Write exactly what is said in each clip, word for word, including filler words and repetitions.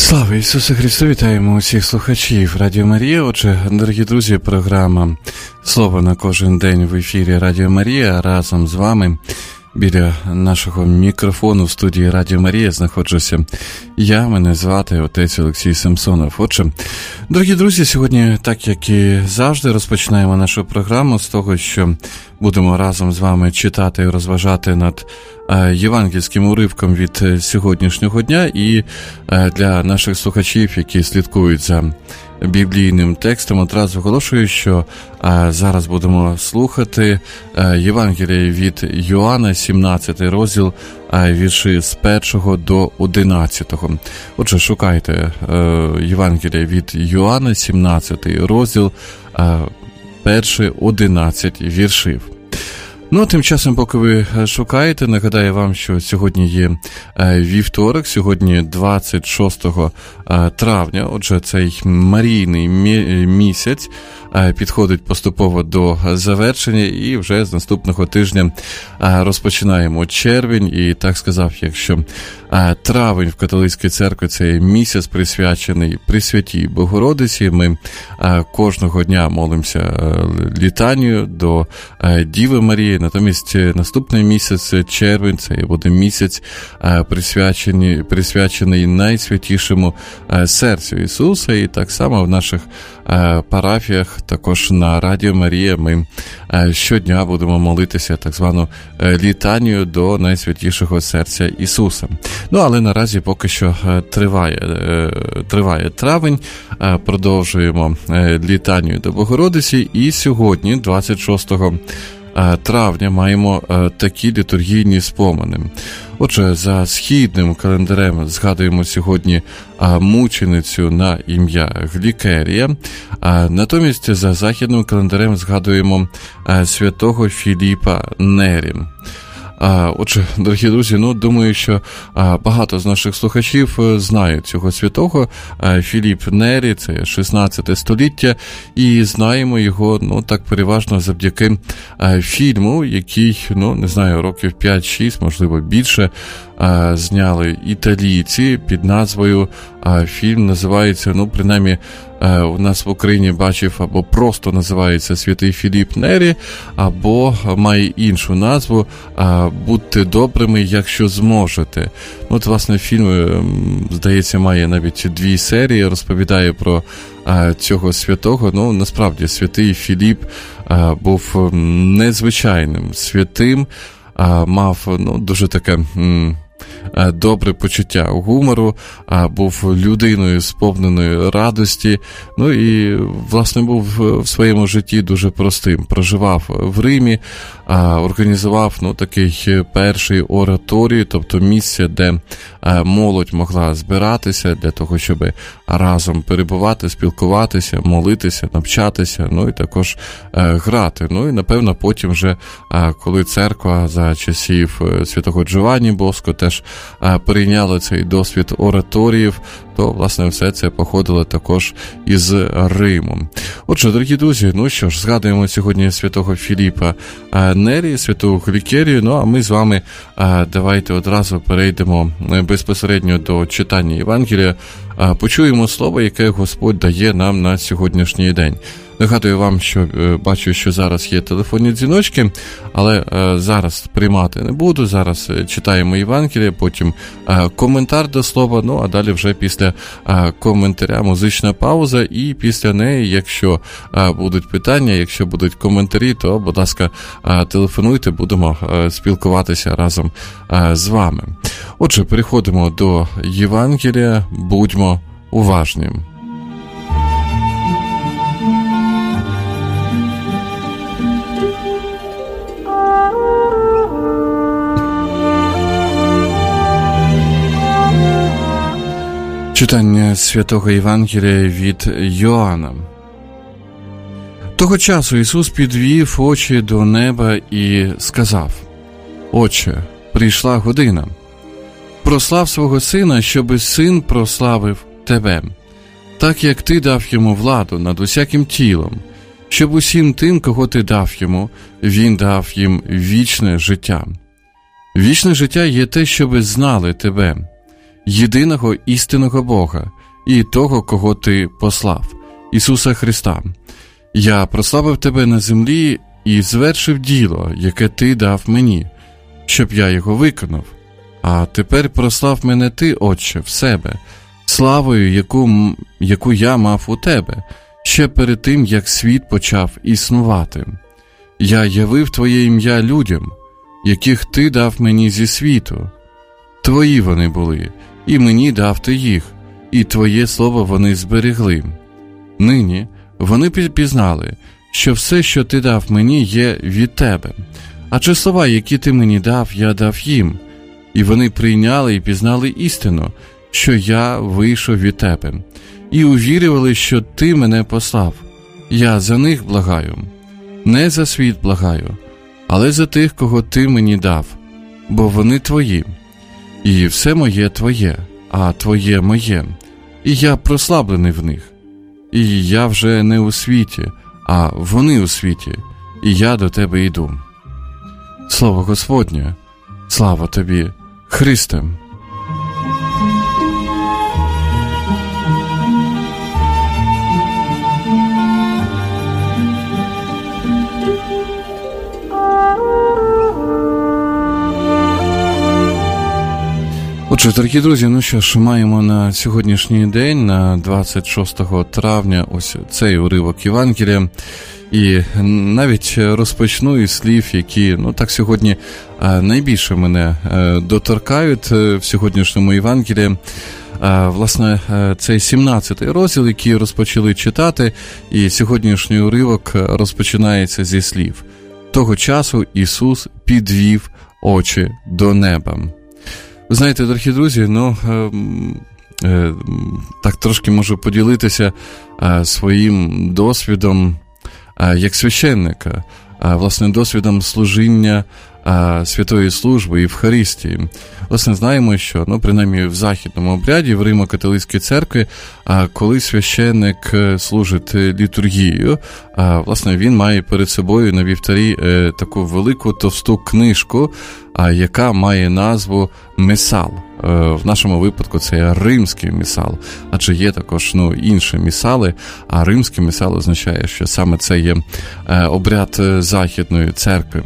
Слава Ісусу Христу! Вітаємо усіх слухачів Радіо Марія. Отже, дорогі друзі, програма «Слово на кожен день» в ефірі Радіо Марія. Разом з вами біля нашого мікрофону в студії Радіо Марія знаходжуся я, мене звати отець Олексій Самсонов. Отже, дорогі друзі, сьогодні, так як і завжди, розпочинаємо нашу програму з того, що будемо разом з вами читати і розважати над євангельським уривком від сьогоднішнього дня. І для наших слухачів, які слідкують за біблійним текстом, одразу оголошую, що а, зараз будемо слухати а, Євангеліє від Йоанна, сімнадцятий розділ, а, вірші з першого до одинадцятого. Отже, шукайте а, Євангеліє від Йоанна, сімнадцятий розділ, а, перші одинадцять віршів. Ну, тим часом, поки ви шукаєте, нагадаю вам, що сьогодні є вівторок, сьогодні двадцять шостого травня, отже, цей Марійний місяць підходить поступово до завершення, і вже з наступного тижня розпочинаємо червень. І так сказав, якщо травень в католицькій церкві – це місяць присвячений Пресвятій Богородиці, ми кожного дня молимося літанію до Діви Марії. Натомість наступний місяць, червень, це буде місяць присвячений, присвячений найсвятішому серцю Ісуса. І так само в наших парафіях, також на Радіо Марія, ми щодня будемо молитися так звану літанію до найсвятішого серця Ісуса. Ну, але наразі поки що триває, триває травень, продовжуємо літанію до Богородиці, і сьогодні, двадцять шостого травня, маємо такі літургійні спомини. Отже, за східним календарем згадуємо сьогодні мученицю на ім'я Глікерія, а натомість за західним календарем згадуємо святого Філіпа Нері. Отже, дорогі друзі, ну, думаю, що багато з наших слухачів знають цього святого. Філіп Нері, це шістнадцяте століття, і знаємо його, ну, так переважно завдяки фільму, який, ну, не знаю, років п'ять-шість, можливо, більше, зняли італійці під назвою, фільм називається, ну, принаймні, у нас в Україні бачив, або просто називається «Святий Філіп Нері», або має іншу назву «Будьте добрими, якщо зможете». От, власне, фільм, здається, має навіть дві серії, розповідає про цього святого. Ну, насправді, святий Філіп був незвичайним святим, мав, ну, дуже таке добре почуття гумору, був людиною сповненою радості, ну і, власне, був в своєму житті дуже простим. Проживав в Римі, організував, ну, такий перший ораторій, тобто місце, де молодь могла збиратися для того, щоб разом перебувати, спілкуватися, молитися, навчатися, ну і також грати. Ну і, напевно, потім вже, коли церква за часів святого Джованні Боско теж перейняла цей досвід ораторіїв, то, власне, все це походило також із Риму. Отже, дорогі друзі, ну що ж, згадуємо сьогодні святого Філіпа Нері, святого Глікерію, ну а ми з вами давайте одразу перейдемо безпосередньо до читання Євангелія, почуємо слово, яке Господь дає нам на сьогоднішній день. Нагадую вам, що бачу, що зараз є телефонні дзвіночки, але зараз приймати не буду. Зараз читаємо Євангеліє, потім коментар до слова, ну а далі вже після коментаря музична пауза, і після неї, якщо будуть питання, якщо будуть коментарі, то, будь ласка, телефонуйте, будемо спілкуватися разом з вами. Отже, переходимо до Євангелія, будьмо уважні. Читання Святого Євангелія від Йоанна. Того часу Ісус підвів очі до неба і сказав: «Отче, прийшла година. Прослав свого Сина, щоби Син прославив Тебе, так як Ти дав Йому владу над усяким тілом, щоб усім тим, кого Ти дав Йому, Він дав їм вічне життя. Вічне життя є те, щоби знали Тебе, єдиного істинного Бога, і того, кого ти послав, Ісуса Христа. Я прославив тебе на землі і звершив діло, яке ти дав мені, щоб я його виконав. А тепер прослав мене ти, Отче, в себе, славою, яку, яку я мав у тебе, ще перед тим, як світ почав існувати. Я явив твоє ім'я людям, яких ти дав мені зі світу. Твої вони були, і мені дав ти їх, і твоє слово вони зберегли. Нині вони пізнали, що все, що ти дав мені, є від тебе. Адже слова, які ти мені дав, я дав їм. І вони прийняли і пізнали істину, що я вийшов від тебе. І увірювали, що ти мене послав. Я за них благаю. Не за світ благаю, але за тих, кого ти мені дав. Бо вони твої. І все моє твоє, а твоє моє. І я прославлений в них. І я вже не у світі, а вони у світі, і я до тебе йду. Слово Господнє, слава тобі, Христе! Отже, дорогі друзі, ну що ж, маємо на сьогоднішній день, на двадцять шостого травня, ось цей уривок Євангелія. І навіть розпочну із слів, які, ну так сьогодні найбільше мене доторкають в сьогоднішньому Євангелії. Власне, цей сімнадцятий розділ, який розпочали читати, і сьогоднішній уривок розпочинається зі слів. Того часу Ісус підвів очі до неба. Ви знаєте, дорогі друзі, ну, е, е, так трошки можу поділитися е, своїм досвідом е, як священника, е, власне, досвідом служіння е, святої служби Євхаристії. Власне, знаємо, що, ну, принаймні в західному обряді, в Римо-католицькій церкві, е, коли священник служить літургією, е, власне, він має перед собою на вівтарі е, таку велику товсту книжку, яка має назву Місал. В нашому випадку це є римський місал, адже є також, ну, інші місали, а римський місал означає, що саме це є обряд Західної церкви.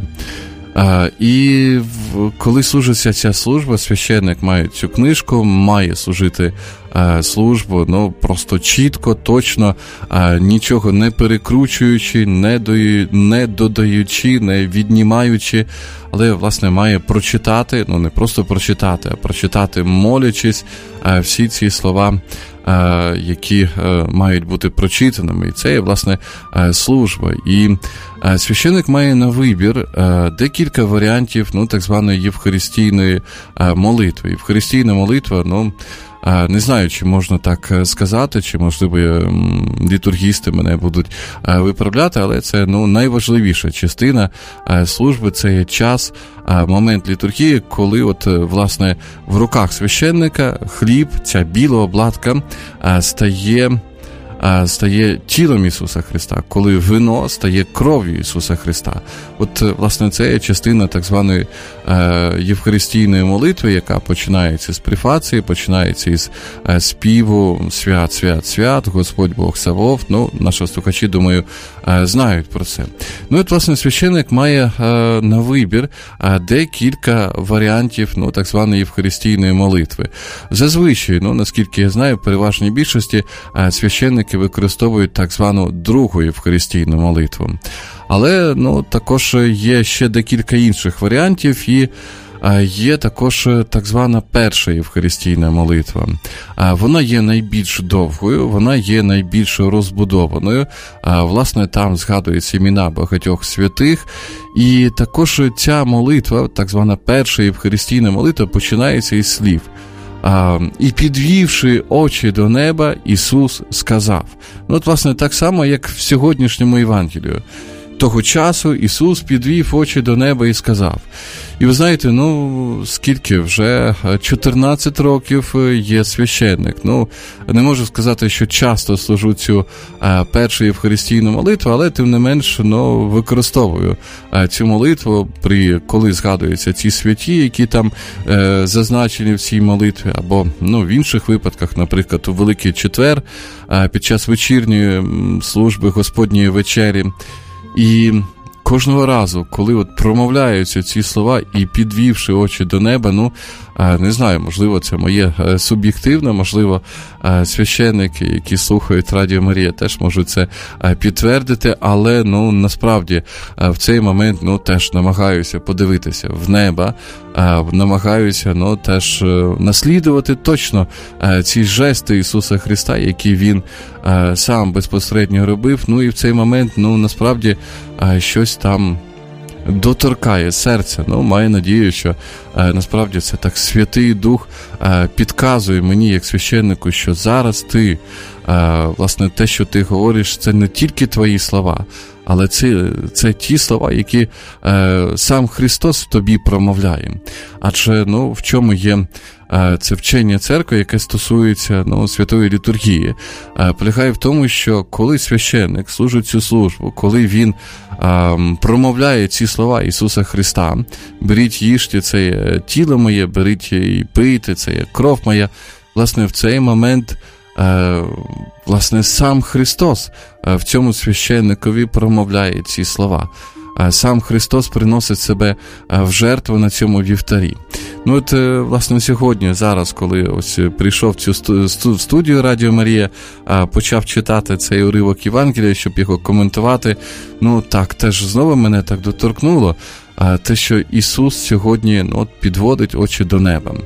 І коли служиться ця служба, священник має цю книжку, має служити службу, ну, просто чітко, точно, нічого не перекручуючи, не, до, не додаючи, не віднімаючи, але, власне, має прочитати, ну, не просто прочитати, а прочитати, молячись, всі ці слова, які мають бути прочитаними. І це є, власне, служба. І священник має на вибір декілька варіантів, ну, так званої євхаристійної молитви. Євхаристійна молитва, ну, не знаю, чи можна так сказати, чи, можливо, літургісти мене будуть виправляти, але це, ну, найважливіша частина служби, це є час, момент літургії, коли от, власне, в руках священника хліб, ця біла обладка, стає... стає тілом Ісуса Христа, коли вино стає кров'ю Ісуса Христа. От, власне, це є частина так званої е, євхаристійної молитви, яка починається з префації, починається із е, співу «Свят, свят, свят, Господь Бог Савов». Ну, наші слухачі, думаю, е, знають про це. Ну, от, власне, священник має е, на вибір е, декілька варіантів, ну, так званої євхаристійної молитви. Зазвичай, ну, наскільки я знаю, в переважній більшості е, священники використовують так звану другу євхаристійну молитву. Але, ну, також є ще декілька інших варіантів, і є також так звана перша євхаристійна молитва. Вона є найбільш довгою, вона є найбільш розбудованою. Власне, там згадуються імена багатьох святих. І також ця молитва, так звана перша євхаристійна молитва, починається із слів. «І підвівши очі до неба, Ісус сказав». Ну, от, власне, так само, як в сьогоднішньому Євангелію. того часу Ісус підвів очі до неба і сказав. І ви знаєте, ну, скільки вже? чотирнадцять років є священник. Ну, не можу сказати, що часто служу цю а, першу євхаристійну молитву, але тим не менш, ну, використовую а, цю молитву, при, коли згадуються ці святі, які там е, зазначені в цій молитві, або, ну, в інших випадках, наприклад, у Великий Четвер, а, під час вечірньої служби Господньої вечері. І кожного разу, коли от промовляються ці слова і підвівши очі до неба, ну, не знаю, можливо, це моє суб'єктивне, можливо, священники, які слухають Радіо Марія, теж можуть це підтвердити, але, ну, насправді, в цей момент, ну, теж намагаюся подивитися в небо, намагаюся, ну, теж наслідувати точно ці жести Ісуса Христа, які Він сам безпосередньо робив, ну, і в цей момент, ну, насправді, щось там доторкає серце. Ну, маю надію, що е, насправді це так Святий Дух е, підказує мені, як священнику, що зараз ти, е, власне, те, що ти говориш, це не тільки твої слова, але це, це ті слова, які е, сам Христос в тобі промовляє. Адже, ну, в чому є е, це вчення церкви, яке стосується, ну, святої літургії, е, полягає в тому, що коли священник служить цю службу, коли він е, промовляє ці слова Ісуса Христа, беріть, їжте, це є тіло моє, беріть і пийте, це є кров моя, власне, в цей момент Е, власне, сам Христос е, в цьому священникові промовляє ці слова. Е, сам Христос приносить себе е, в жертву на цьому вівтарі. Ну от, е, власне, сьогодні, зараз, коли ось прийшов в цю сту- студію Радіо Марія, е, почав читати цей уривок Євангелія, щоб його коментувати, ну так, теж знову мене так доторкнуло, е, те, що Ісус сьогодні, ну, от, підводить очі до неба.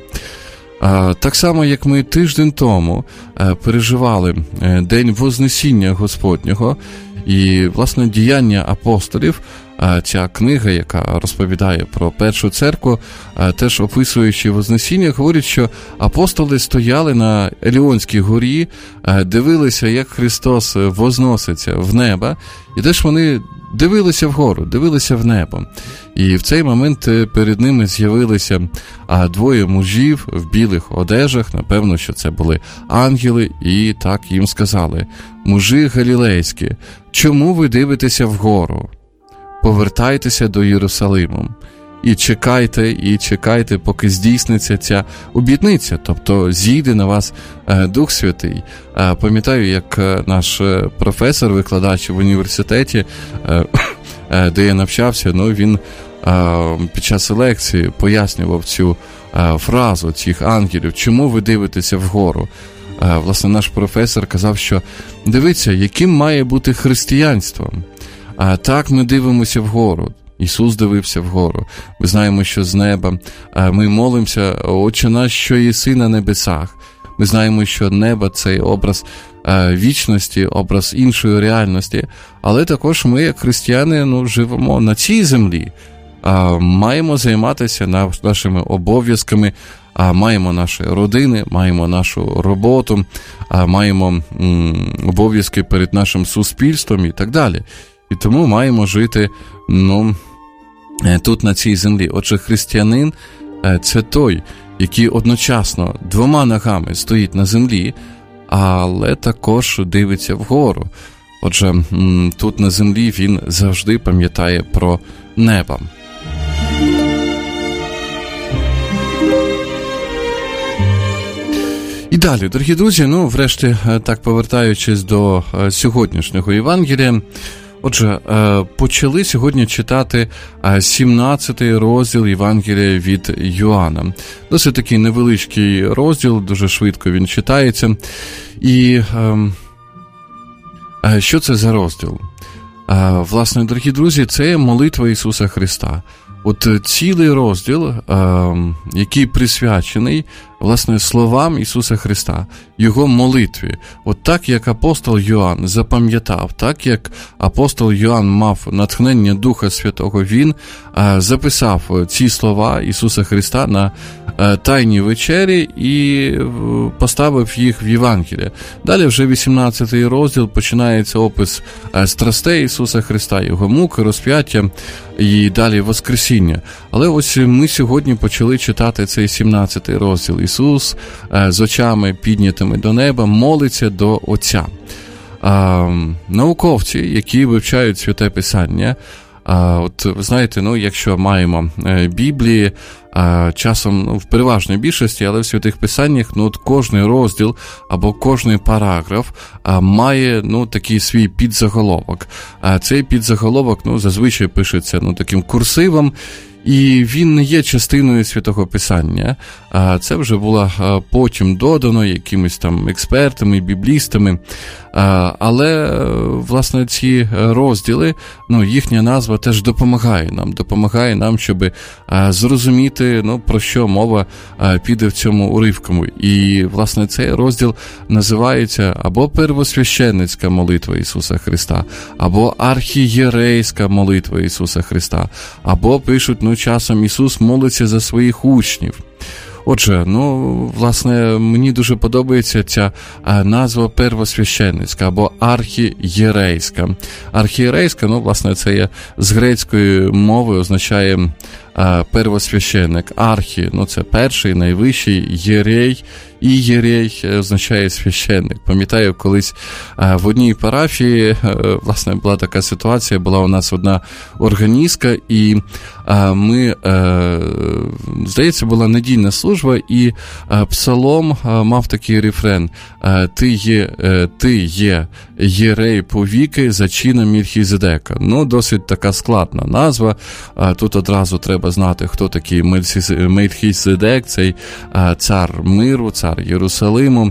Так само, як ми тиждень тому переживали День Вознесіння Господнього і, власне, діяння апостолів, ця книга, яка розповідає про першу церкву, теж описуючи Вознесіння, говорить, що апостоли стояли на Еліонській горі, дивилися, як Христос возноситься в небо, і теж вони дивилися вгору, дивилися в небо. І в цей момент перед ними з'явилися двоє мужів в білих одежах, напевно, що це були ангели, і так їм сказали: «Мужі галілейські, чому ви дивитеся вгору? Повертайтеся до Єрусалиму і чекайте, і чекайте, поки здійсниться ця обітниця, тобто зійде на вас Дух Святий». Пам'ятаю, як наш професор, викладач в університеті, де я навчався, ну, він під час лекції пояснював цю фразу цих ангелів: «Чому ви дивитеся вгору?» Власне, наш професор казав, що дивіться, яким має бути християнство. А так ми дивимося вгору. Ісус дивився вгору. Ми знаємо, що з неба ми молимося: «Отче наш, що єси на небесах». Ми знаємо, що небо – це образ вічності, образ іншої реальності. Але також ми, як християни, ну, живемо на цій землі. Маємо займатися нашими обов'язками, маємо наші родини, маємо нашу роботу, маємо обов'язки перед нашим суспільством і так далі. І тому маємо жити, ну, тут, на цій землі. Отже, християнин – це той, який одночасно двома ногами стоїть на землі, але також дивиться вгору. Отже, тут на землі він завжди пам'ятає про небо. І далі, дорогі друзі, ну, врешті, так повертаючись до сьогоднішнього Євангелія, отже, почали сьогодні читати сімнадцятий розділ Євангелія від Йоанна. Досить такий невеличкий розділ, дуже швидко він читається. І що це за розділ? Власне, дорогі друзі, це молитва Ісуса Христа. От цілий розділ, який присвячений власне, словам Ісуса Христа, Його молитві. От так, як апостол Йоанн запам'ятав, так, як апостол Йоанн мав натхнення Духа Святого, він а, записав ці слова Ісуса Христа на а, Тайній вечері і поставив їх в Євангеліє. Далі вже вісімнадцятий розділ починається опис а, страстей Ісуса Христа, Його муки, розп'яття і далі воскресіння. Але ось ми сьогодні почали читати цей сімнадцятий розділ. Ісус а, з очами піднятими до неба молиться до Отця. А, науковці, які вивчають Святе Писання, а, от ви знаєте, ну, якщо маємо е, Біблії, а, часом, ну, в переважній більшості, але в Святих Писаннях, ну, от кожний розділ або кожний параграф а, має, ну, такий свій підзаголовок. А цей підзаголовок, ну, зазвичай пишеться, ну, таким курсивом, і він не є частиною Святого Писання, а це вже було потім додано якимись там експертами, біблістами, але, власне, ці розділи, ну, їхня назва теж допомагає нам, допомагає нам, щоб зрозуміти, ну, про що мова піде в цьому уривку. І, власне, цей розділ називається або первосвященницька молитва Ісуса Христа, або архієрейська молитва Ісуса Христа, або пишуть, ну, часом Ісус молиться за своїх учнів. Отже, ну, власне, мені дуже подобається ця а, назва первосвященницька або архієрейська. Архієрейська, ну, власне, це є з грецької мови, означає а, первосвященник. Архі, ну, це перший, найвищий, єрей, і єрей означає священник. Пам'ятаю, колись а, в одній парафії, а, власне, була така ситуація, була у нас одна органістка, і а, ми, а, здається, була недільна служба, і а, псалом а, мав такий рефрен: «Ти є, ти є єрей повіки за чином Мельхізедека». Ну, досить така складна назва. А, тут одразу треба знати, хто такий Мельхізедек, цей а, цар миру, цар Єрусалиму,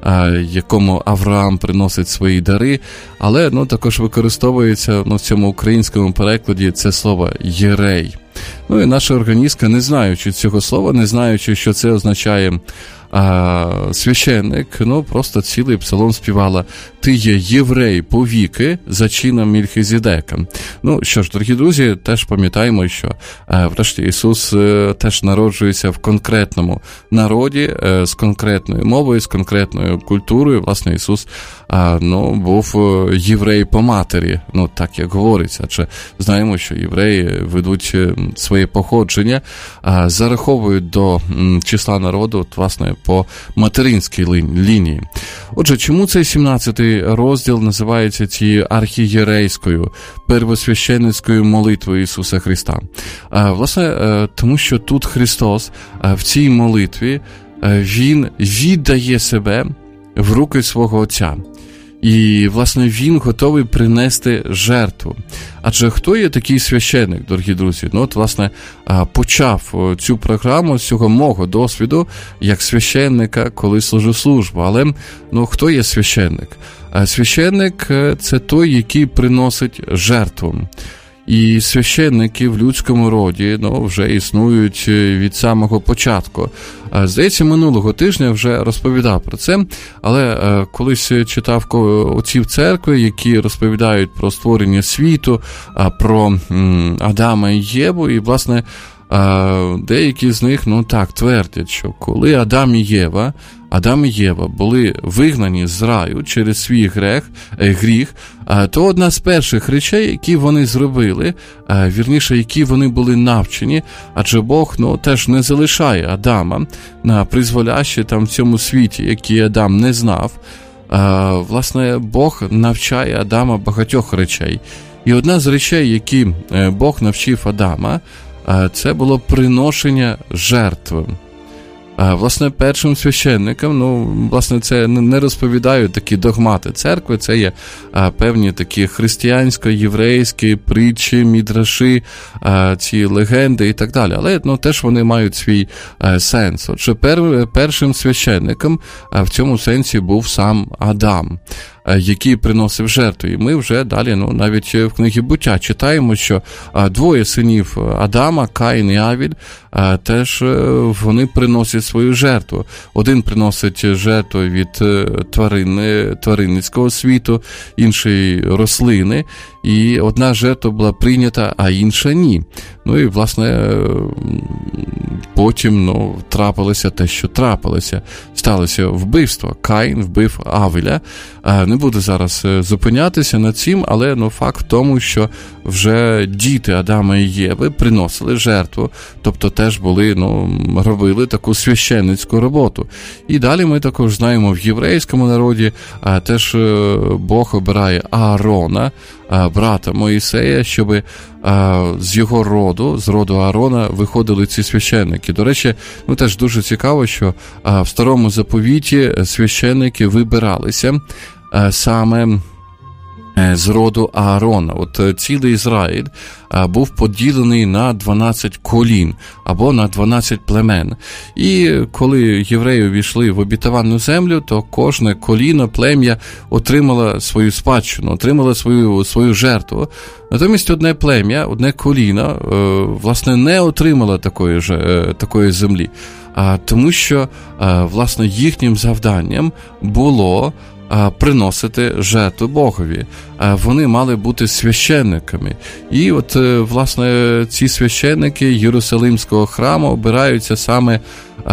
якому Авраам приносить свої дари, але, ну, також використовується, ну, в цьому українському перекладі це слово «єрей». Ну, і наша органістка, не знаючи цього слова, не знаючи, що це означає а, священник, ну, просто цілий псалом співала: «Ти є єврей повіки за чином Мельхізедека». Ну, що ж, дорогі друзі, теж пам'ятаємо, що, а, врешті, Ісус а, теж народжується в конкретному народі, а, з конкретною мовою, з конкретною культурою. Власне, Ісус, а, ну, був єврей по матері, ну, так як говориться. Адже знаємо, що євреї ведуть своє походження, а, зараховують до м, числа народу, от, власне, по материнській лінії. Отже, чому цей сімнадцятий розділ називається цією архієрейською, первосвященницькою молитвою Ісуса Христа? А, власне, тому що тут Христос в цій молитві, Він віддає себе в руки свого Отця. І, власне, він готовий принести жертву. Адже хто є такий священник, дорогі друзі? Ну, от, власне, почав цю програму з цього мого досвіду як священника, коли служу службу. Але, ну, хто є священник? Священник – це той, який приносить жертву. І священники в людському роді, ну, вже існують від самого початку. Здається, минулого тижня вже розповідав про це, але колись читав отців церкви, які розповідають про створення світу, про Адама і Єву, і, власне, деякі з них, ну так, твердять, що коли Адам і Єва, Адам і Єва були вигнані з раю через свій грех, гріх, то одна з перших речей, які вони зробили, вірніше, які вони були навчені, адже Бог, ну, теж не залишає Адама на призволяще там в цьому світі, який Адам не знав. Власне, Бог навчає Адама багатьох речей. І одна з речей, які Бог навчив Адама, це було приношення жертв. Власне, першим священникам, ну, власне, це не розповідають такі догмати церкви, це є а, певні такі християнсько-єврейські притчі, мідраші, а, ці легенди і так далі. Але, ну, теж вони мають свій а, сенс. Отже, пер, першим священником а, в цьому сенсі був сам Адам. який приносив жертву. І ми вже далі, ну, навіть в книгі Буття читаємо, що двоє синів Адама, Каїн і Авіль, теж вони приносять свою жертву. Один приносить жертву від тварини, тваринницького світу, інший рослини, і одна жертва була прийнята, а інша ні. Ну і, власне, потім, ну, трапилося те, що трапилося. Сталося вбивство. Каїн вбив Авеля. Не буду зараз зупинятися над цим, але, ну, факт в тому, що вже діти Адама і Єви приносили жертву, тобто теж були, ну, робили таку священницьку роботу. І далі ми також знаємо в єврейському народі, теж Бог обирає Аарона, брата Моїсея, щоб з його роду, з роду Аарона, виходили ці священники. До речі, ну, теж дуже цікаво, що в Старому Заповіті священники вибиралися саме з роду Аарона. От цілий Ізраїль був поділений на дванадцять колін або на дванадцять племен. І коли євреї увійшли в обітовану землю, то кожне коліно, плем'я отримало свою спадщину, отримало свою, свою жертву. Натомість одне плем'я, одне коліно, власне, не отримало такої, такої землі, тому що, власне, їхнім завданням було приносити жертву Богові. Вони мали бути священниками. І от, власне, ці священники Єрусалимського храму обираються саме,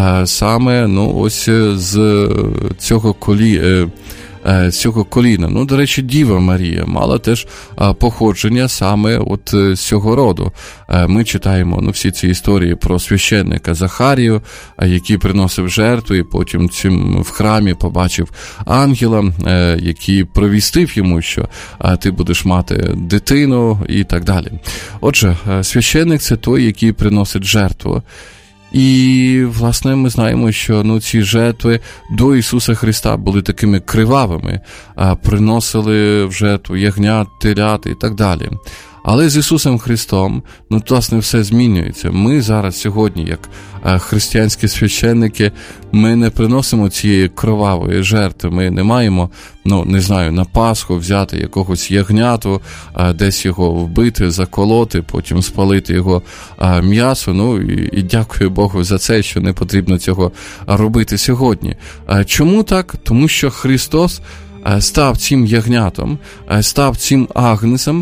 саме ну, ось з цього колі... з цього коліна. Ну, до речі, Діва Марія мала теж походження саме от з цього роду. Ми читаємо, ну, всі ці історії про священника Захарію, який приносив жертву, і потім цим в храмі побачив ангела, який провістив йому, що ти будеш мати дитину і так далі. Отже, священник – це той, який приносить жертву. І, власне, ми знаємо, що, ну, ці жертви до Ісуса Христа були такими кривавими, а приносили в жертву ягнят, телят і так далі. Але з Ісусом Христом, ну, власне, все змінюється. Ми зараз сьогодні, як християнські священники, ми не приносимо цієї кровавої жертви. Ми не маємо, ну, не знаю, на Пасху взяти якогось ягняту, десь його вбити, заколоти, потім спалити його м'ясо. Ну, і, і дякую Богу за це, що не потрібно цього робити сьогодні. Чому так? Тому що Христос став цим ягнятом, став цим агнцем,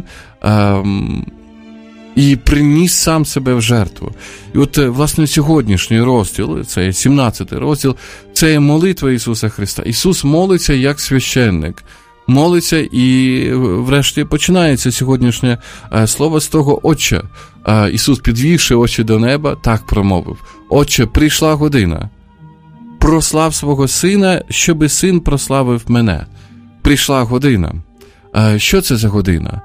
і приніс сам себе в жертву. І от, власне, сьогоднішній розділ, це сімнадцятий розділ, це є молитва Ісуса Христа. Ісус молиться як священник. Молиться, і врешті починається сьогоднішнє слово з того: «Отче». Ісус, підвівши очі до неба, так промовив: «Отче, прийшла година. Прослав свого Сина, щоби Син прославив мене». Прийшла година. Що це за година?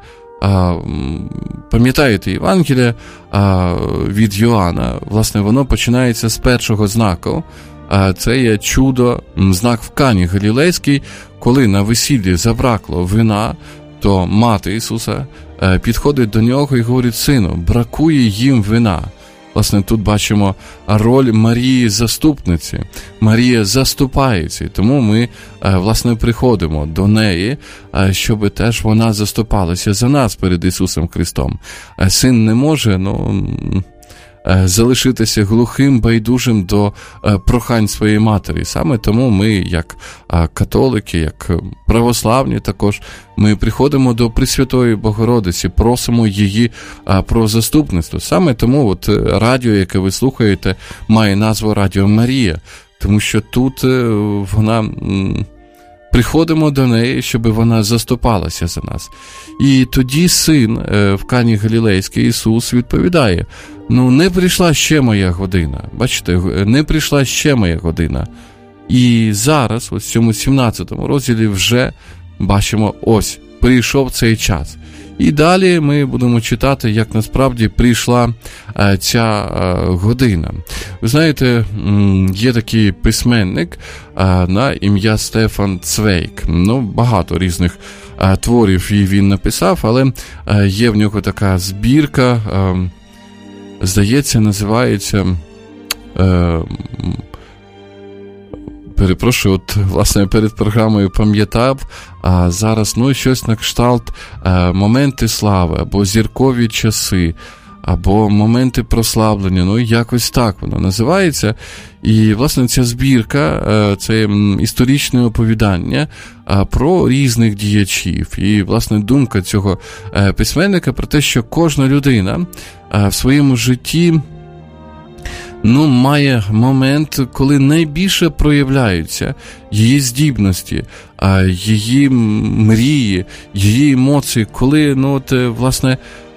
Пам'ятаєте Євангелія від Йоанна? Власне, воно починається з першого знаку. Це є чудо, знак в Кані Галілейській, коли на весіллі забракло вина, то мати Ісуса підходить до нього і говорить: «Сину, бракує їм вина». Власне, тут бачимо роль Марії заступниці. Марія заступається, тому ми, власне, приходимо до неї, щоб теж вона заступалася за нас перед Ісусом Христом. Син не може, ну, залишитися глухим, байдужим до прохань своєї матері. Саме тому ми, як католики, як православні також, ми приходимо до Пресвятої Богородиці, просимо її про заступництво. Саме тому от радіо, яке ви слухаєте, має назву Радіо Марія, тому що тут вона... Приходимо до неї, щоб вона заступалася за нас. І тоді син в Кані Галілейській, Ісус, відповідає: «Ну, не прийшла ще моя година». Бачите, не прийшла ще моя година. І зараз, ось в цьому сімнадцятому розділі, вже бачимо, ось, прийшов цей час. І далі ми будемо читати, як насправді прийшла а, ця а, година. Ви знаєте, є такий письменник а, на ім'я Стефан Цвейк. Ну, багато різних а, творів і він написав, але а, є в нього така збірка, а, здається, називається а, перепрошую, от, власне, перед програмою пам'ятав, а зараз, ну, щось на кшталт а, моменти слави, або зіркові часи, або моменти прославлення, ну, якось так воно називається. І, власне, ця збірка, це історичне оповідання про різних діячів. І, власне, думка цього письменника про те, що кожна людина в своєму житті, ну, має момент, коли найбільше проявляються її здібності, її мрії, її емоції, коли, ну, от, власне,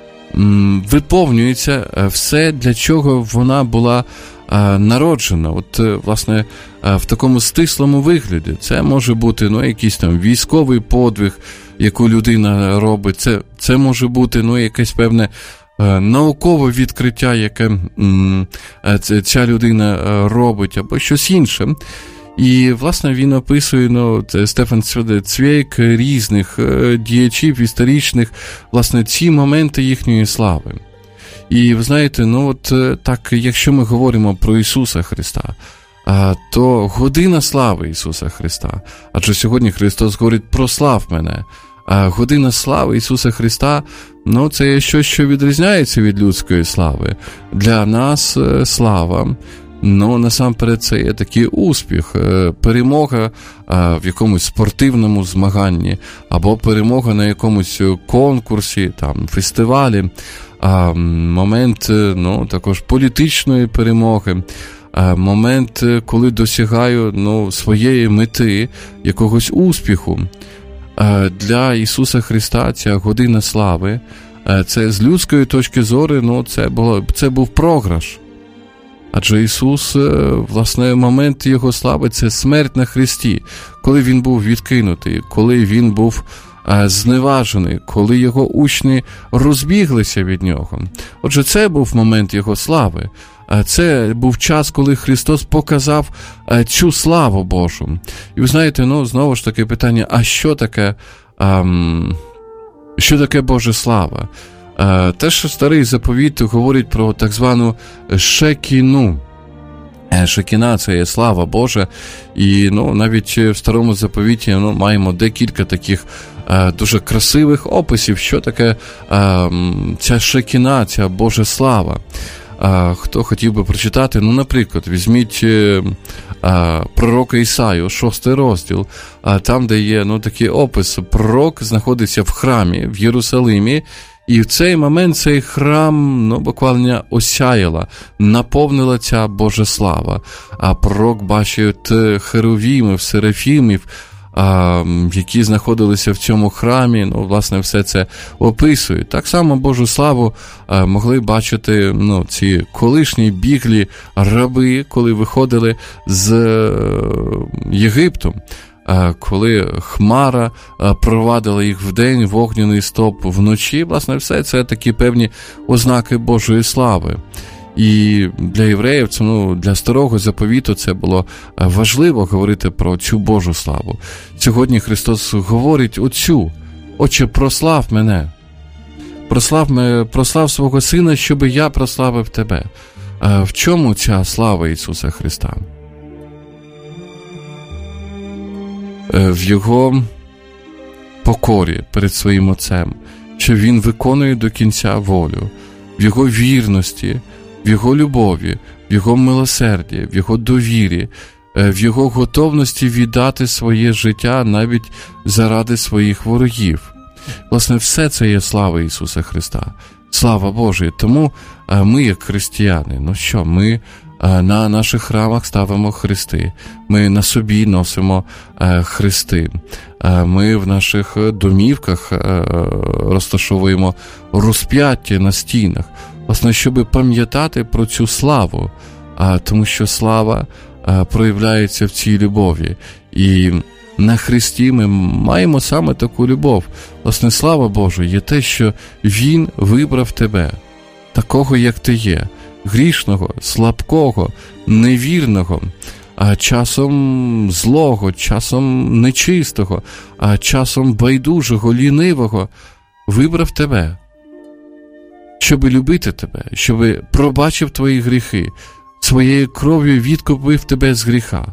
виповнюється все, для чого вона була народжена. От, власне, в такому стислому вигляді. Це може бути, ну, якийсь там військовий подвиг, яку людина робить. Це, це може бути, ну, якесь певне наукове відкриття, яке м, ця людина робить, або щось інше. І, власне, він описує, ну, Стефан Цвейк, різних діячів історичних, власне, ці моменти їхньої слави. І, ви знаєте, ну, от так, якщо ми говоримо про Ісуса Христа, то година слави Ісуса Христа, адже сьогодні Христос говорить: прослав мене. А година слави Ісуса Христа, ну, це є щось, що відрізняється від людської слави. Для нас слава, ну, насамперед, це є такий успіх, перемога в якомусь спортивному змаганні, або перемога на якомусь конкурсі, там, фестивалі, момент, ну, також політичної перемоги, момент, коли досягаю, ну, своєї мети, якогось успіху. Для Ісуса Христа ця година слави, це з людської точки зору, ну, це, було, це був програш. Адже Ісус, власне, момент Його слави – це смерть на хресті, коли Він був відкинутий, коли Він був зневажений, коли Його учні розбіглися від Нього. Отже, це був момент Його слави. Це був час, коли Христос показав цю славу Божу. І ви знаєте, ну, знову ж таки питання, а що таке, ем, що таке Божа слава? Е, теж Старий Заповіт говорить про так звану шекіну. Шекіна – це є слава Божа. І, ну, навіть в Старому Заповіті, ну, маємо декілька таких е, дуже красивих описів, що таке е, ця шекіна, ця Божа слава. А, хто хотів би прочитати, ну, наприклад, візьміть а, пророка Ісаю, шостий розділ, а, там, де є, ну, такий опис. Пророк знаходиться в храмі в Єрусалимі, і в цей момент цей храм, ну, буквально осяяла, наповнила ця Божа слава. А пророк бачить херувімів, серафімів, А, які знаходилися в цьому храмі, ну, власне, все це описують. Так само Божу славу а, могли бачити, ну, ці колишні біглі раби, коли виходили з Єгипту, а, коли хмара а, провадила їх вдень, вогняний стовп вночі. Власне, все це такі певні ознаки Божої слави. І для євреїв, ну, для Старого Заповіту це було важливо говорити про цю Божу славу. Сьогодні Христос говорить оцю: Отче, прослав мене, прослав, прослав свого Сина, щоб я прославив тебе. В чому ця слава Ісуса Христа? В Його покорі перед своїм Отцем, що Він виконує до кінця волю, в Його вірності, в Його любові, в Його милосерді, в Його довірі, в Його готовності віддати своє життя навіть заради своїх ворогів. Власне, все це є слава Ісуса Христа. Слава Божа. Тому ми, як християни, ну що, ми на наших храмах ставимо хрести, ми на собі носимо хрести, ми в наших домівках розташовуємо розп'яття на стінах, власне, щоб пам'ятати про цю славу, тому що слава проявляється в цій любові. І на Христі ми маємо саме таку любов. Власне, слава Божа є те, що Він вибрав тебе, такого, як ти є, грішного, слабкого, невірного, а часом злого, часом нечистого, а часом байдужого, лінивого, вибрав тебе, щоби любити тебе, щоби пробачив твої гріхи, своєю кров'ю відкупив тебе з гріха.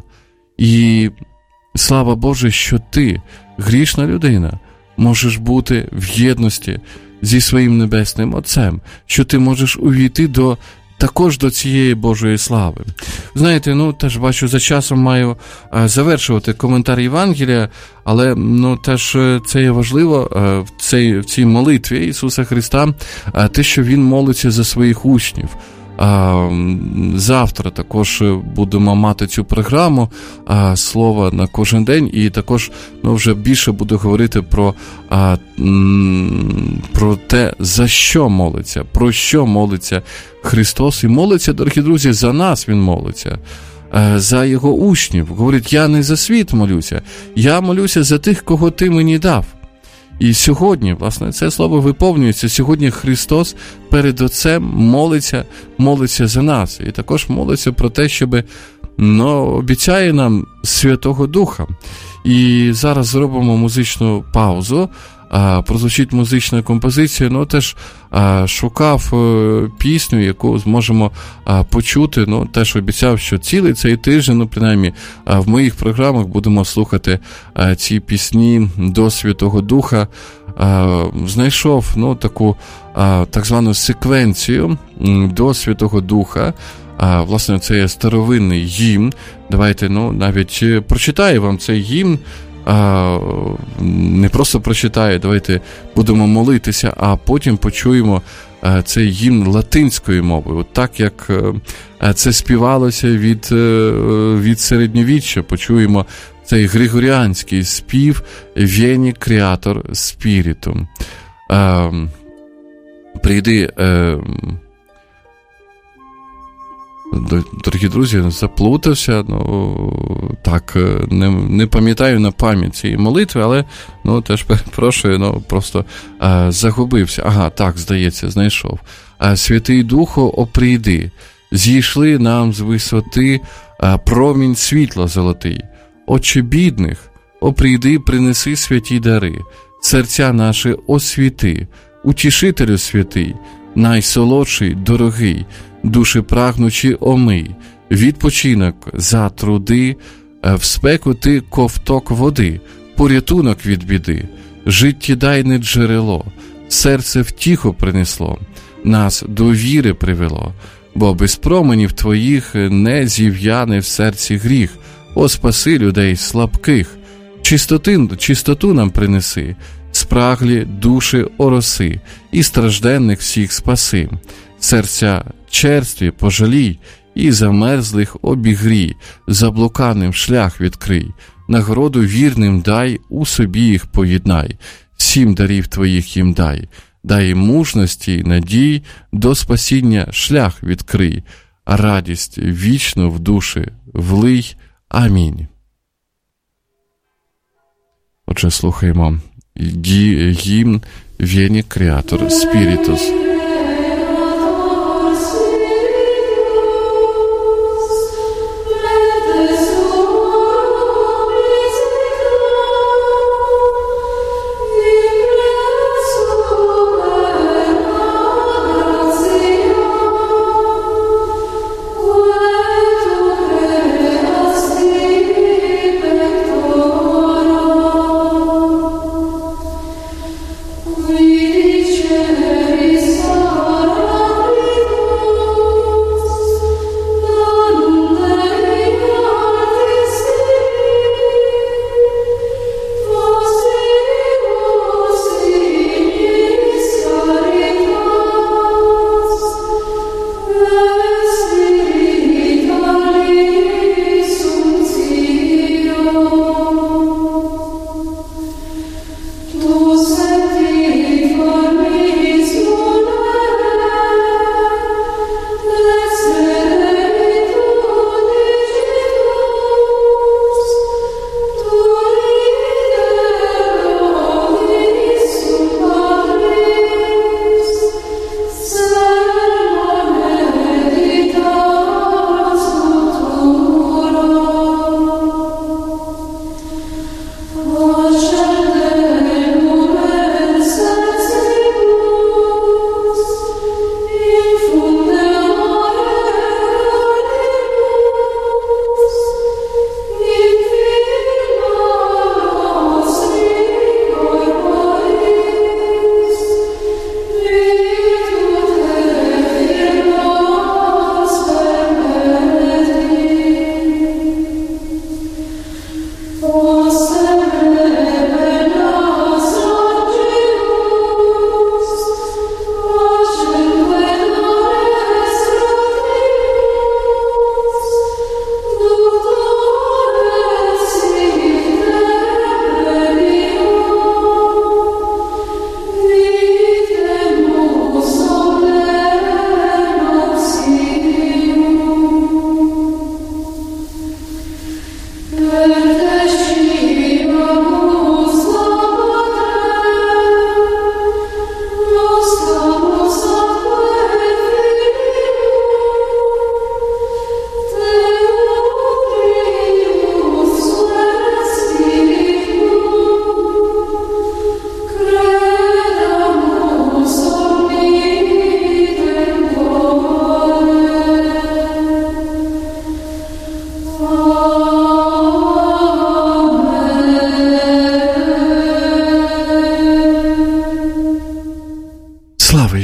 І слава Боже, що ти, грішна людина, можеш бути в єдності зі своїм Небесним Отцем, що ти можеш увійти до, також до цієї Божої слави. Знаєте, ну, теж бачу, за часом маю а, завершувати коментар Євангелія, але, ну, теж це є важливо а, в, цій, в цій молитві Ісуса Христа, а, те, що Він молиться за своїх учнів. А, завтра також будемо мати цю програму а, «Слово на кожен день», і також, ну, вже більше буду говорити про, а, м, про те, за що молиться, про що молиться Христос. І молиться, дорогі друзі, за нас Він молиться, а, за Його учнів. Говорить, я не за світ молюся, я молюся за тих, кого ти мені дав. І сьогодні, власне, це слово виповнюється. Сьогодні Христос перед Отцем молиться, молиться за нас. І також молиться про те, щоб, ну, обіцяє нам Святого Духа. І зараз зробимо музичну паузу. А, прозвучить музична композиція, ну, теж а, шукав а, пісню, яку зможемо а, почути, ну, теж обіцяв, що цілий цей тиждень, ну, принаймні, а, в моїх програмах будемо слухати а, ці пісні до Святого Духа. А, знайшов, ну, таку а, так звану секвенцію до Святого Духа. А, власне, це є старовинний гімн. Давайте, ну, навіть прочитаю вам цей гімн. А, не просто прочитаю, давайте будемо молитися, а потім почуємо а, цей гімн латинською мовою, от так, як а, це співалося від, від середньовіччя. Почуємо цей григоріанський спів «Вєні Creator Spiritum». А, прийди... А, дорогі друзі, заплутався, ну, так, не, не пам'ятаю на пам'ять цієї молитви, але, ну, теж перепрошую, ну, просто а, загубився. Ага, так, здається, знайшов. А, Святий Духу, оприйди, зійшли нам з висоти а, промінь світла золотий. Отче бідних, оприйди, принеси святі дари, серця наші освіти, утішителю святий, найсолодший, дорогий, душі прагнучі омий, відпочинок за труди, в спеку ти ковток води, порятунок від біди, життєдайне джерело, серце втіху принесло, нас до віри привело, бо без променів твоїх не зів'яне в серці гріх, о спаси людей слабких, чистоти, чистоту нам принеси, спраглі душі ороси, і стражденних всіх спаси, серця черстві пожалій, і замерзлих обігрій, заблуканим шлях відкрий, нагороду вірним дай, у собі їх поєднай, всім дарів твоїх їм дай, дай їм мужності й надій, до спасіння шлях відкрий, а радість вічну в душі влий. Амінь. Отже, слухаємо гімн «Вєні Creator Spiritus». We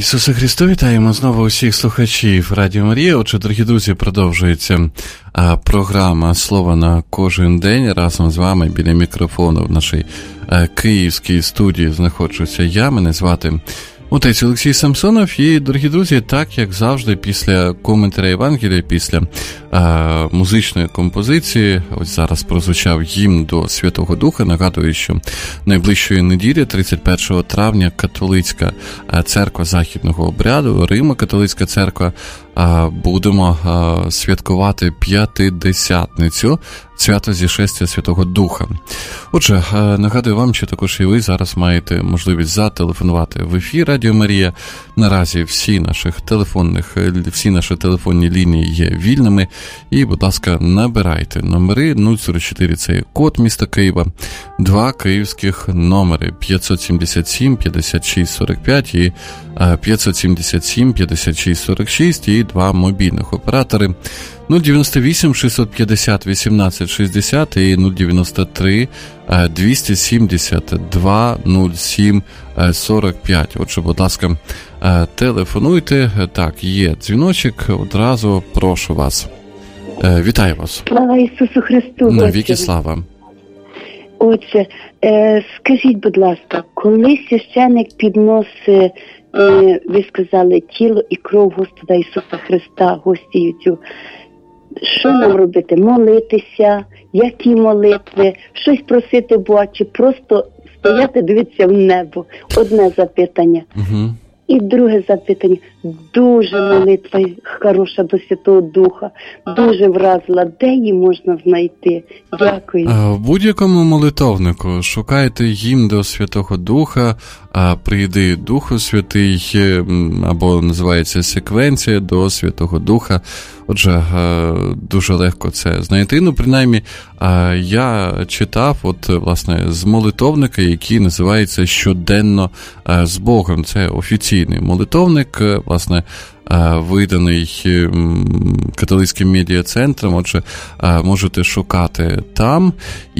Ісусе Христу, вітаємо знову усіх слухачів Радіо Марія. Отже, дорогі друзі, продовжується а, програма «Слово на кожен день». Разом з вами біля мікрофону в нашій а, київській студії знаходжуся я. Мене звати отець Олексій Самсонов. І, дорогі друзі, так, як завжди, після коментаря Євангелія, після а, музичної композиції, ось зараз прозвучав гімн до Святого Духа. Нагадую, що найближчої неділі, тридцять першого травня, католицька церква Західного обряду, Римо-католицька церква, а, будемо а, святкувати П'ятидесятницю, свято зішестя Святого Духа. Отже, нагадую вам, що також і ви зараз маєте можливість зателефонувати в ефір Радіо Марія. Наразі всі наших телефонних, всі наші телефонні лінії є вільними. І, будь ласка, набирайте номери нуль сорок чотири, це є код міста Києва, два київських номери п'ятсот сімдесят сім п'ятдесят шість сорок п'ять і п'ятсот сімдесят сім п'ятдесят шість сорок шість, і два мобільних оператори нуль дев'яносто вісім шістсот п'ятдесят вісімнадцять шістдесят і нуль дев'яносто три двісті сімдесят два нуль сім сорок п'ять. Отже, будь ласка, телефонуйте. Так, є дзвіночок, одразу прошу вас. Вітаю вас. Слава Ісусу Христу. Навіки слава. Отже, е, скажіть, будь ласка, коли священик підносить, е, ви сказали, тіло і кров Господа Ісуса Христа, гостію цю, що нам робити? Молитися? Які молитви? Щось просити Бога? Чи просто стояти, дивитися в небо? Одне запитання. Угу. І друге запитання. Дуже молитва хороша до Святого Духа. Дуже вразила. Де її можна знайти? Дякую. В будь-якому молитовнику шукайте гімн до Святого Духа, прийди Духу Святий, або називається секвенція до Святого Духа. Отже, дуже легко це знайти. Ну, принаймні, я читав, от, власне, з молитовника, який називається «Щоденно з Богом». Це офіційний молитовник, власне, виданий католицьким медіа-центром, отже, можете шукати там.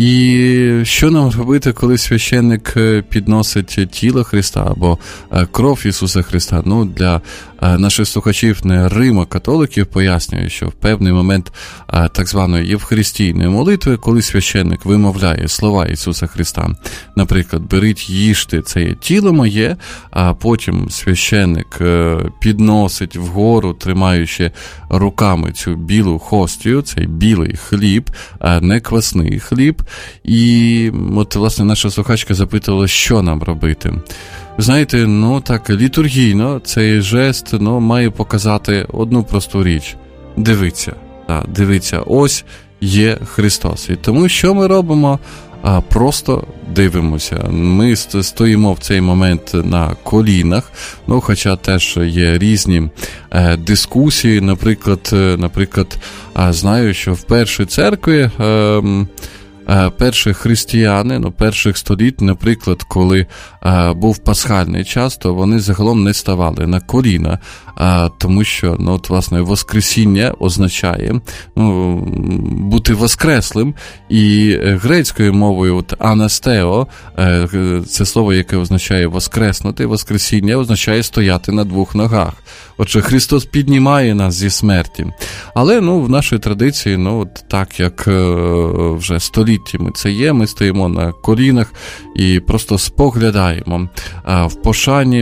І що нам робити, коли священник підносить тіло Христа або кров Ісуса Христа? Ну, для наших слухачів не римо-католиків пояснюю, що в певний момент так званої євхаристійної молитви, коли священник вимовляє слова Ісуса Христа, наприклад, беріть, їжте, це є тіло моє, а потім священник підносить вгору, тримаючи руками цю білу хостію, цей білий хліб, а не квасний хліб. І от, власне, наша слухачка запитувала, що нам робити. Знаєте, ну так, літургійно цей жест, ну, має показати одну просту річ. Дивіться, да, дивіться, ось є Христос. І тому що ми робимо? А просто дивимося. Ми стоїмо в цей момент на колінах, ну, хоча теж є різні е, дискусії. Наприклад, наприклад, а, знаю, що в першій церкві е, перші християни, ну, перших століть, наприклад, коли а, був пасхальний час, то вони загалом не ставали на коліна, а, тому що, ну, от, власне, воскресіння означає, ну, бути воскреслим, і грецькою мовою от анастео, це слово, яке означає воскреснути, воскресіння означає стояти на двох ногах. Отже, Христос піднімає нас зі смерті. Але, ну, в нашій традиції, ну, от так, як е, вже століттями це є, ми стоїмо на колінах і просто споглядаємо. А в пошані,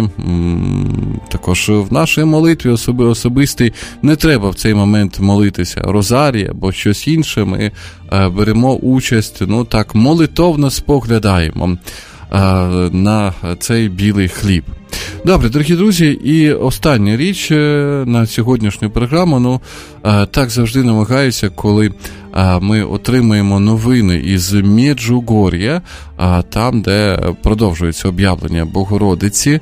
м, також в нашій молитві особи, особистій, не треба в цей момент молитися розарій або щось інше. Ми е, беремо участь, ну, так, молитовно споглядаємо е, на цей білий хліб. Добре, дорогі друзі, і остання річ на сьогоднішню програму, ну, так завжди намагаюся, коли ми отримуємо новини із Меджугор'я, там, де продовжується об'явлення Богородиці,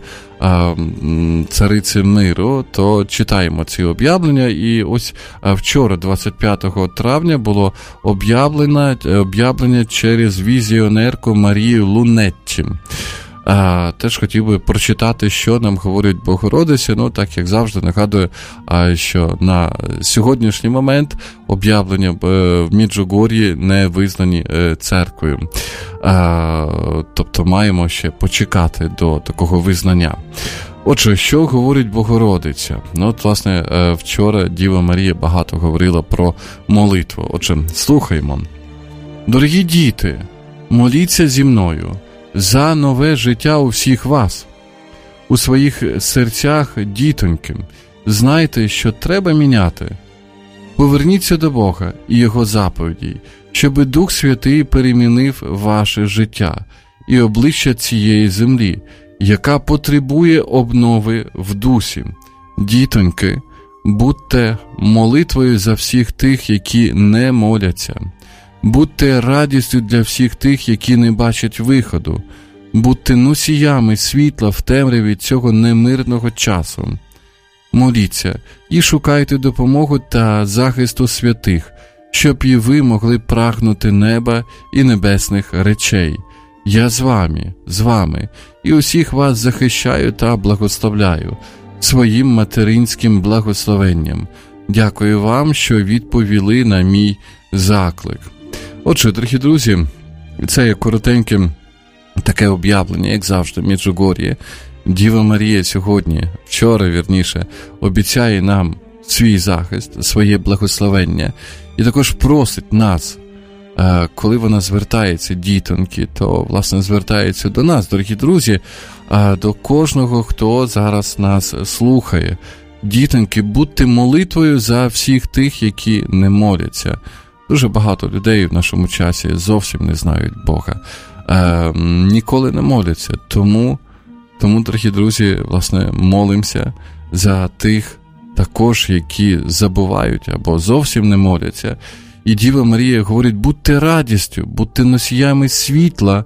цариці миру, то читаємо ці об'явлення, і ось вчора, двадцять п'ятого травня, було об'явлення, об'явлення через візіонерку Марію Лунетті. А, теж хотів би прочитати, що нам говорить Богородиця. Ну, так, як завжди, нагадую, а, що на сьогоднішній момент об'явлення в Меджугор'ї не визнані церквою. А, тобто маємо ще почекати до такого визнання. Отже, що говорить Богородиця? Ну, от, власне, вчора Діва Марія багато говорила про молитву. Отже, слухаймо. Дорогі діти, моліться зі мною за нове життя у всіх вас. У своїх серцях, дітоньки, знайте, що треба міняти. Поверніться до Бога і Його заповідей, щоби Дух Святий перемінив ваше життя і обличчя цієї землі, яка потребує обнови в дусі. Дітоньки, будьте молитвою за всіх тих, які не моляться. Будьте радістю для всіх тих, які не бачать виходу. Будьте носіями світла в темряві цього немирного часу. Моліться і шукайте допомогу та захисту святих, щоб і ви могли прагнути неба і небесних речей. Я з вами, з вами, і усіх вас захищаю та благословляю своїм материнським благословенням. Дякую вам, що відповіли на мій заклик. Отже, дорогі друзі, це є коротеньке таке об'явлення, як завжди, Меджугор'є. Діва Марія сьогодні, вчора, вірніше, обіцяє нам свій захист, своє благословення. І також просить нас, коли вона звертається, дітоньки, то, власне, звертається до нас, дорогі друзі, до кожного, хто зараз нас слухає. Дітоньки, будьте молитвою за всіх тих, які не моляться. Дуже багато людей в нашому часі зовсім не знають Бога, е, ніколи не моляться. Тому, тому, дорогі друзі, власне, молимося за тих також, які забувають або зовсім не моляться. І Діва Марія говорить, будьте радістю, будьте носіями світла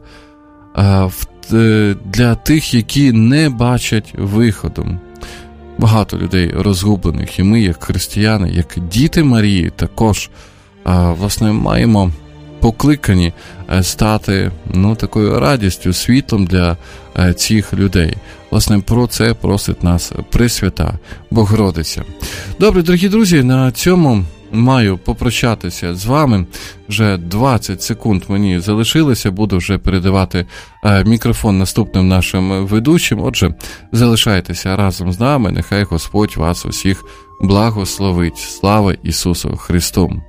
е, в, е, для тих, які не бачать виходу. Багато людей розгублених, і ми, як християни, як діти Марії, також власне, маємо покликані стати, ну, такою радістю, світлом для цих людей. Власне, про це просить нас Пресвята Богородиця. Добре, дорогі друзі, на цьому маю попрощатися з вами. Вже двадцять секунд мені залишилося, буду вже передавати мікрофон наступним нашим ведучим. Отже, залишайтеся разом з нами, нехай Господь вас усіх благословить. Слава Ісусу Христу!